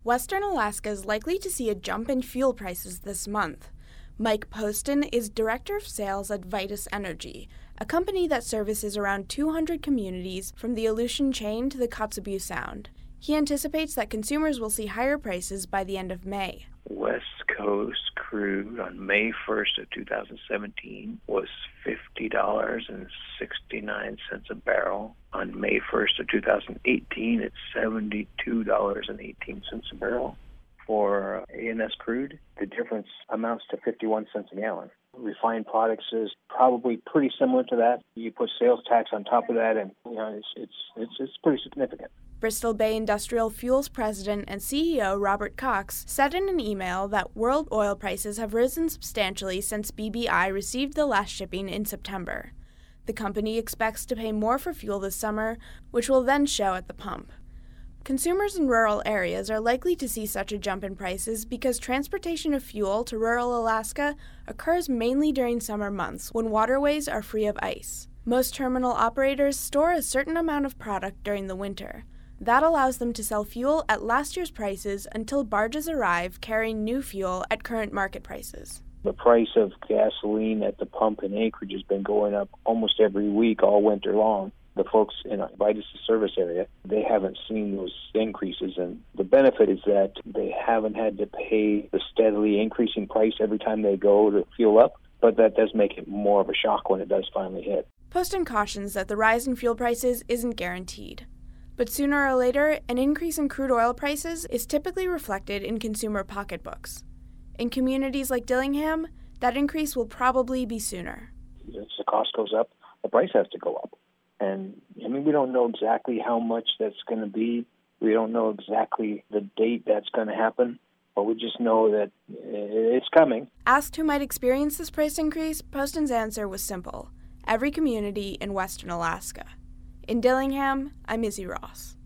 Western Alaska is likely to see a jump in fuel prices this month. Mike Poston is Director of Sales at Vitus Energy, a company that services around 200 communities from the Aleutian Chain to the Kotzebue Sound. He anticipates that consumers will see higher prices by the end of May. West Coast crude on May 1st of 2017 was $50.69 a barrel. On May 1st of 2018, it's $72.18 a barrel. For ANS crude, the difference amounts to 51 cents a gallon. Refined products is probably pretty similar to that. You put sales tax on top of that, and it's pretty significant. Bristol Bay Industrial Fuels President and CEO Robert Cox said in an email that world oil prices have risen substantially since BBI received the last shipping in September. The company expects to pay more for fuel this summer, which will then show at the pump. Consumers in rural areas are likely to see such a jump in prices because transportation of fuel to rural Alaska occurs mainly during summer months when waterways are free of ice. Most terminal operators store a certain amount of product during the winter. That allows them to sell fuel at last year's prices until barges arrive carrying new fuel at current market prices. The price of gasoline at the pump in Anchorage has been going up almost every week all winter long. The folks in Vitus' service area, they haven't seen those increases, and the benefit is that they haven't had to pay the steadily increasing price every time they go to fuel up, but that does make it more of a shock when it does finally hit. Poston cautions that the rise in fuel prices isn't guaranteed. But sooner or later, an increase in crude oil prices is typically reflected in consumer pocketbooks. In communities like Dillingham, that increase will probably be sooner. As the cost goes up, the price has to go up. And, we don't know exactly how much that's going to be. We don't know exactly the date that's going to happen, but we just know that it's coming. Asked who might experience this price increase, Poston's answer was simple: every community in Western Alaska. In Dillingham, I'm Izzy Ross.